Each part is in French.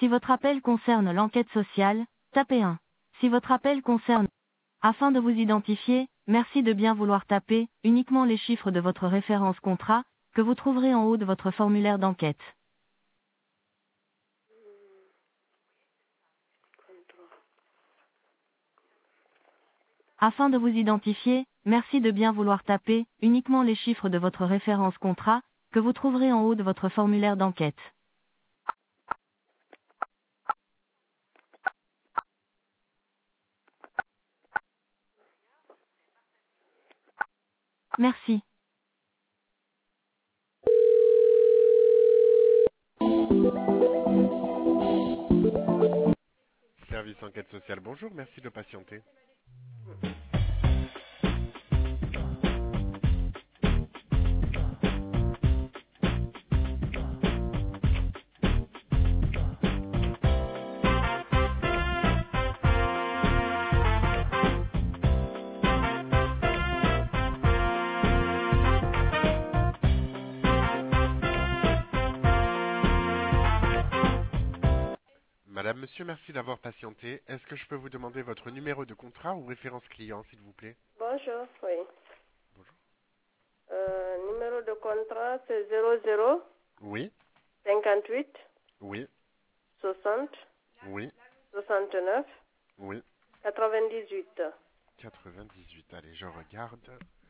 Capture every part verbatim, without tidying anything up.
Si votre appel concerne l'enquête sociale, tapez un. Si votre appel concerne... Afin de vous identifier, merci de bien vouloir taper uniquement les chiffres de votre référence contrat, que vous trouverez en haut de votre formulaire d'enquête. Afin de vous identifier, merci de bien vouloir taper uniquement les chiffres de votre référence contrat, que vous trouverez en haut de votre formulaire d'enquête. Merci. Service enquête sociale, bonjour, merci de patienter. Madame, monsieur, merci d'avoir patienté. Est-ce que je peux vous demander votre numéro de contrat ou référence client, s'il vous plaît? Bonjour, oui. Bonjour. Euh, numéro de contrat, c'est zéro zéro Oui, cinquante-huit oui, soixante oui, soixante-neuf oui. quatre-vingt-dix-huit. quatre-vingt-dix-huit, allez, je regarde.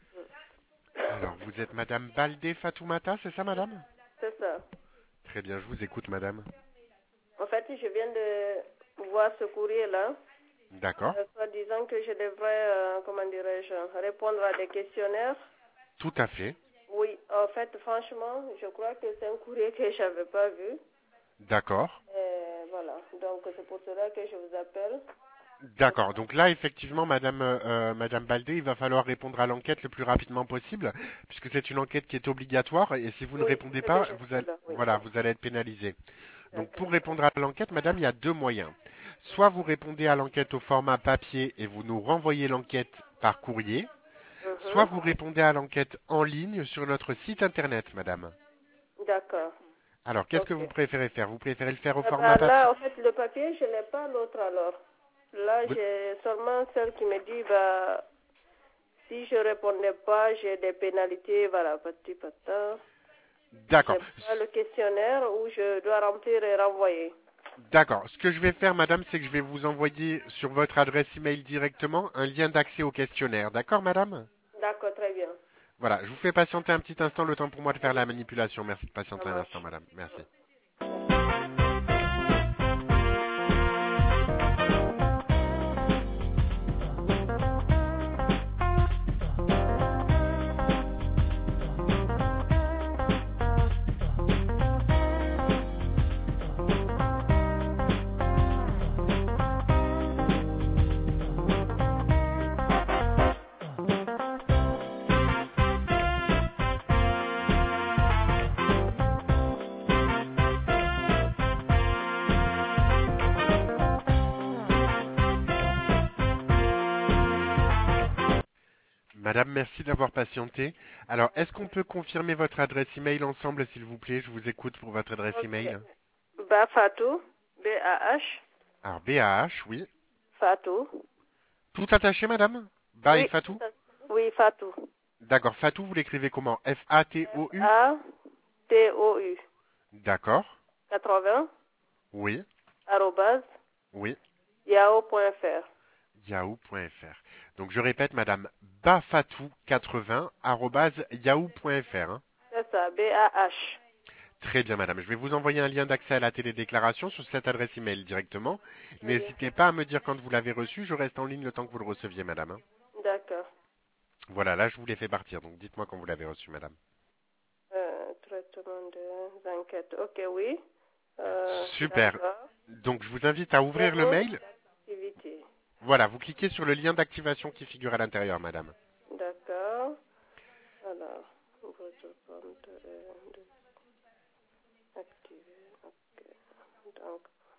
Alors, vous êtes Madame Baldé Fatoumata, c'est ça, madame? C'est ça. Très bien, je vous écoute, madame. En fait, je viens de voir ce courrier-là, D'accord, euh, soit disant que je devrais, euh, comment dirais-je, répondre à des questionnaires. tout à fait. Oui, en fait, franchement, je crois que c'est un courrier que je n'avais pas vu. D'accord. Et voilà, donc c'est pour cela que je vous appelle. D'accord. Donc là, effectivement, Madame, euh, Madame Baldé, il va falloir répondre à l'enquête le plus rapidement possible, puisque c'est une enquête qui est obligatoire, et si vous ne Oui, répondez c'est pas, bien vous allez, cela, oui. voilà, vous allez être pénalisé. Donc D'accord. pour répondre à l'enquête, Madame, il y a deux moyens. Soit vous répondez à l'enquête au format papier et vous nous renvoyez l'enquête par courrier, soit Mhm. vous répondez à l'enquête en ligne sur notre site internet, Madame. D'accord. Alors, qu'est-ce que Ok. vous préférez faire? Vous préférez le faire au Ah format bah, papier? là, en fait, le papier, je n'ai pas l'autre alors. Là, Vous- j'ai seulement celle qui me dit, bah, si je répondais pas, j'ai des pénalités, voilà, petit patin. D'accord. J'ai pas le questionnaire où je dois remplir et renvoyer. D'accord. Ce que je vais faire, madame, c'est que je vais vous envoyer sur votre adresse email directement un lien d'accès au questionnaire. D'accord, madame? D'accord, très bien. Voilà. Je vous fais patienter un petit instant, le temps pour moi de Très faire la bien, manipulation. Merci de ça patienter un instant, marche. madame. Merci. Madame, merci d'avoir patienté. Alors, est-ce qu'on peut confirmer votre adresse email ensemble, s'il vous plaît? Je vous écoute pour votre adresse Ok. email. Bah, Fatou, B A H, Alors, B A H, oui. Fatou. Tout attaché, madame? Ba et Oui, Fatou? oui, Fatou. D'accord. Fatou, vous l'écrivez comment? F A T O U? A T O U. D'accord. quatre-vingts, Oui. arrobase, Oui. yahoo point f r. yahoo point f r. Donc je répète, madame bafatou quatre-vingts arobase yahoo point f r. hein. C'est ça, B A H. Très bien, madame. Je vais vous envoyer un lien d'accès à la télédéclaration sur cette adresse email directement. Très bien. N'hésitez pas à me dire quand vous l'avez reçu. Je reste en ligne le temps que vous le receviez, madame. hein. D'accord. Voilà, là je vous l'ai fait partir. Donc dites-moi quand vous l'avez reçu, madame. Euh, traitement des enquêtes. Ok, oui. Euh, Super. d'accord. Donc je vous invite à ouvrir le Menu mail. d'activité. Voilà, vous cliquez sur le lien d'activation qui figure à l'intérieur, madame. D'accord. Alors, votre compte est activé. Ok. Donc,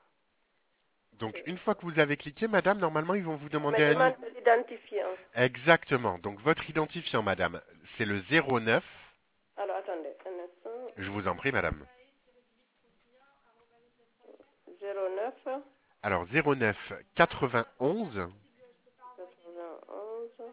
Donc c'est- une fois que vous avez cliqué, madame, normalement ils vont vous on me demander un... i- demande de l'identifiant. Exactement. Donc votre identifiant, madame, c'est le zéro neuf. Alors, attendez, un instant. Je vous en prie, madame. zéro neuf Alors zéro neuf quatre-vingt-onze quatre-vingt-onze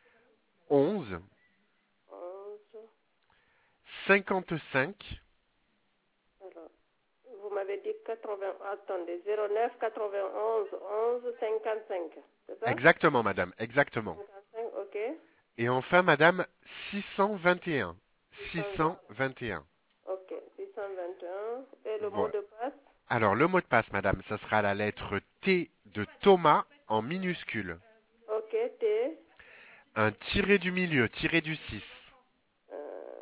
onze onze. cinquante-cinq. Alors, vous m'avez dit quatre-vingts. Attendez, zéro neuf quatre-vingt-onze onze cinquante-cinq. C'est ça? Exactement, madame, exactement. cinquante-cinq, ok. Et enfin, madame, six cent vingt et un. six cent vingt et un. Ok, six cent vingt et un. Et le mot Voilà. de passe? Alors, le mot de passe, madame, ça sera la lettre T de Thomas en minuscule. Ok, T. Un tiré du milieu, tiré du six. Euh,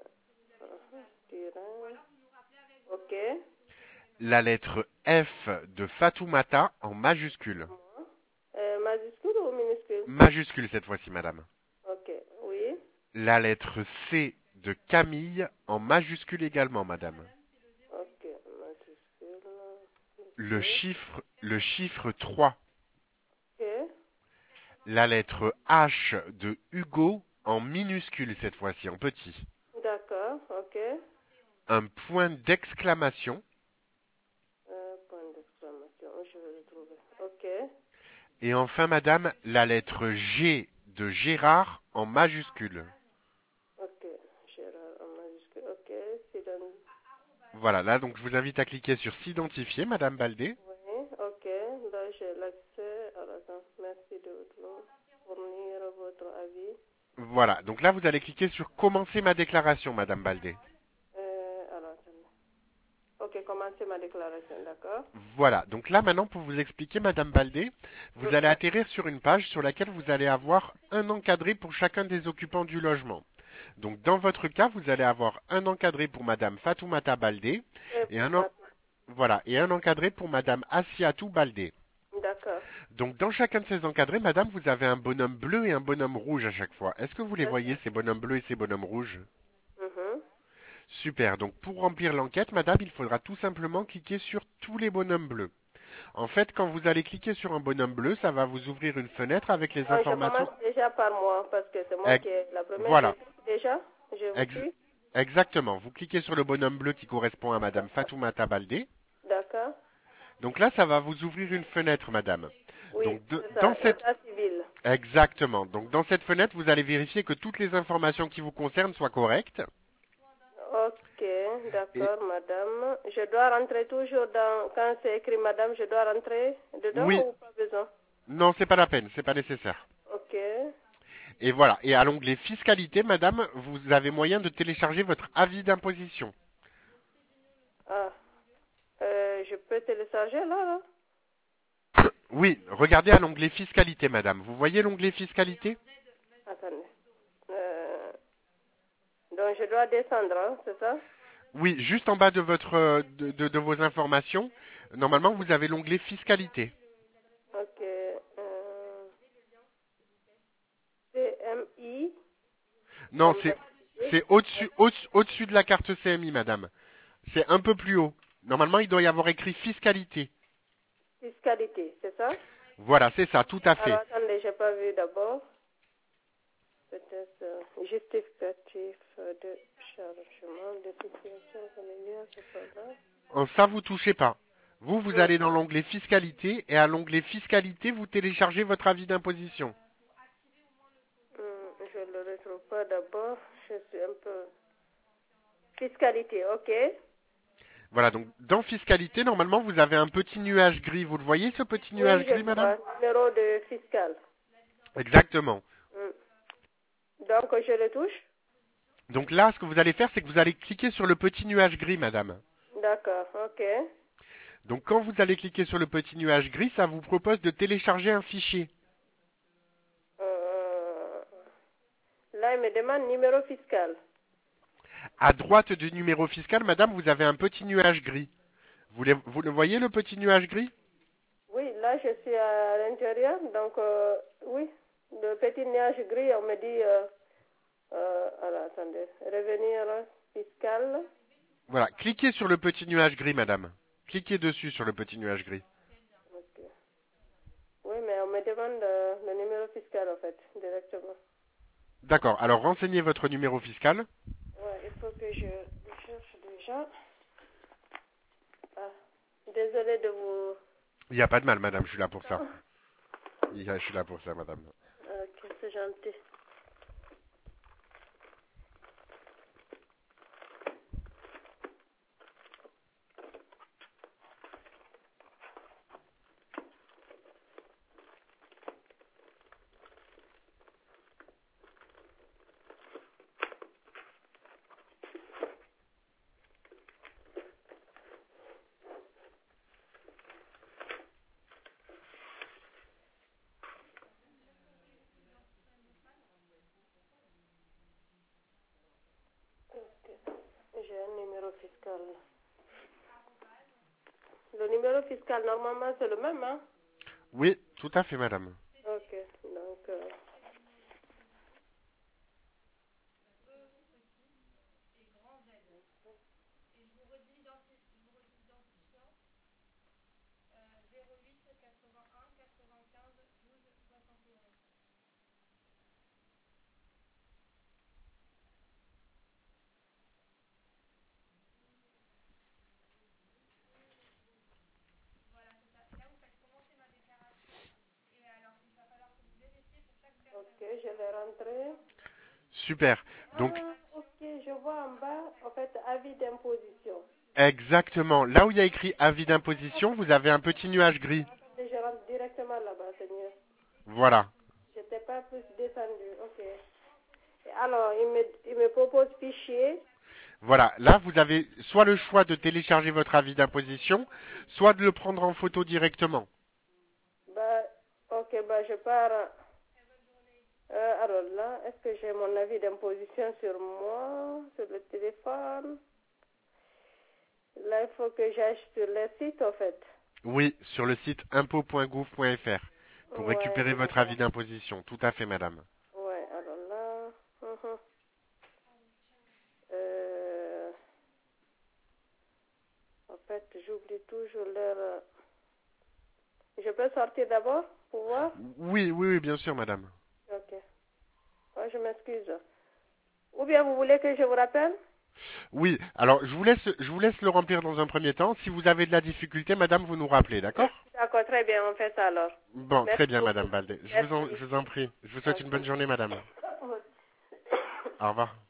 tiret. Ok. La lettre F de Fatoumata en majuscule. Euh, majuscule ou minuscule? Majuscule cette fois-ci, madame. Ok, oui. La lettre C de Camille en majuscule également, madame. Ok, majuscule. Le Ok. chiffre, le chiffre trois. Ok. La lettre H de Hugo en minuscule cette fois-ci, en petit. D'accord, ok. Un point d'exclamation. Euh, point d'exclamation, je vais le trouver. Ok. Et enfin, madame, la lettre G de Gérard en majuscule. Ok. Gérard en majuscule. Ok. Silen- Voilà, là, donc je vous invite à cliquer sur s'identifier, madame Baldé. Oui, ok. Là, j'ai l'accès. Alors, attends. Merci de votre fournir votre avis. Voilà, donc là, vous allez cliquer sur commencer ma déclaration, madame Baldé. Euh, alors, attendez. Ok, commencez ma déclaration, d'accord? Voilà, donc là, maintenant, pour vous expliquer, madame Baldé, vous allez atterrir sur une page sur laquelle vous allez avoir un encadré pour chacun des occupants du logement. Donc, dans votre cas, vous allez avoir un encadré pour madame Fatoumata Baldé Et et pour un, en- ma- voilà, et un encadré pour madame Assiatou Baldé. D'accord. Donc, dans chacun de ces encadrés, madame, vous avez un bonhomme bleu et un bonhomme rouge à chaque fois. Est-ce que vous les C'est voyez, ça. ces bonhommes bleus et ces bonhommes rouges? Mhm. Super. Donc, pour remplir l'enquête, madame, il faudra tout simplement cliquer sur tous les bonhommes bleus. En fait, quand vous allez cliquer sur un bonhomme bleu, ça va vous ouvrir une fenêtre avec les Non, je informations. commence déjà par moi parce que c'est moi Ex- qui est la première. Je Voilà. clique déjà. Je vous Ex- suis. Exactement. Vous cliquez sur le bonhomme bleu qui correspond à madame Fatoumata Baldé. D'accord. Donc là, ça va vous ouvrir une fenêtre, madame. Oui, Donc, de- c'est dans ça. cette État civil. Exactement. Donc dans cette fenêtre, vous allez vérifier que toutes les informations qui vous concernent soient correctes. Ok, Et d'accord, madame. Je dois rentrer toujours dans. Quand c'est écrit madame, je dois rentrer dedans oui, ou pas besoin? non, c'est pas la peine, c'est pas nécessaire. Ok. Et voilà. Et à l'onglet fiscalité, madame, vous avez moyen de télécharger votre avis d'imposition. Ah. Euh, je peux télécharger là, là? Oui, regardez à l'onglet fiscalité, madame. Vous voyez l'onglet fiscalité? Attendez. Euh, donc je dois descendre, hein, c'est ça? Oui, juste en bas de votre euh, de, de- de vos informations, normalement vous avez l'onglet fiscalité. Ok. Euh, C M I Non, comme c'est d'activité. c'est au-dessus au au-dessus de la carte C M I, madame. C'est un peu plus haut. Normalement, il doit y avoir écrit fiscalité. Fiscalité, c'est ça? Voilà, c'est ça, tout à Alors fait. attendez, j'ai pas vu d'abord. Peut-être euh, justificatif euh, de chargement de situation familiale, c'est pas là. En ça, vous touchez pas. Vous, vous Hmm, allez dans l'onglet fiscalité et à l'onglet fiscalité, vous téléchargez votre avis d'imposition. hmm, je le retrouve pas d'abord. Je suis un peu. Fiscalité, ok. Voilà, donc dans fiscalité, normalement, vous avez un petit nuage gris. Vous le voyez, ce petit Oui, nuage je gris, madame? vois. Numéro de fiscal. Exactement. Hmm. Donc je le touche? Donc là, ce que vous allez faire, c'est que vous allez cliquer sur le petit nuage gris, madame. D'accord, ok. Donc quand vous allez cliquer sur le petit nuage gris, ça vous propose de télécharger un fichier. Euh, là, il me demande numéro fiscal. À droite du numéro fiscal, madame, vous avez un petit nuage gris. Vous, les- vous le voyez, le petit nuage gris? Oui, là, je suis à l'intérieur. Donc, euh, oui, le petit nuage gris, on me dit, euh, euh, alors, attendez, revenir fiscal. Voilà, cliquez sur le petit nuage gris, madame. Cliquez dessus sur le petit nuage gris. Ok. Oui, mais on me demande euh, le numéro fiscal, en fait, directement. D'accord, alors renseignez votre numéro fiscal. Ouais, il faut que je le cherche déjà. Ah, désolé de vous Il n'y a pas de mal, madame, je suis là pour ça. Il y a- Je suis là pour ça, madame. Ok, c'est gentil. Ok, j'ai un numéro fiscal. Le numéro fiscal, normalement, c'est le même, hein? Oui, tout à fait, madame. Ok, donc... euh, ok, je vais rentrer. Super. Donc, Ah, ok, je vois en bas, en fait, avis d'imposition. exactement. Là où il y a écrit avis d'imposition, vous avez un petit nuage gris. Attendez, je rentre directement là-bas, c'est mieux. Voilà. Je n'étais pas plus descendu, ok. Et alors, il me, il me propose fichier. Voilà. Là, vous avez soit le choix de télécharger votre avis d'imposition, soit de le prendre en photo directement. Bah, ok, bah, je pars. Euh, alors là, est-ce que j'ai mon avis d'imposition sur moi, sur le téléphone? Là, il faut que j'aille sur le site, en fait. Oui, sur le site impôt point gouv point fr pour Ouais, récupérer votre avis d'imposition. Tout à fait, madame. ouais, alors là. mhm. Euh, en fait, j'oublie toujours l'heure. euh. Je peux sortir d'abord pour voir? Oui, oui, oui, bien sûr, madame. Ok. Ouais, je m'excuse. Ou bien vous voulez que je vous rappelle? Oui, alors je vous laisse, je vous laisse le remplir dans un premier temps. Si vous avez de la difficulté, madame, vous nous rappelez, d'accord? D'accord, très bien, on fait ça alors. Bon, Merci très bien, beaucoup. madame Baldé. Je vous en, Merci. je vous en prie. Je vous souhaite une bonne Ok. journée, madame. Au revoir.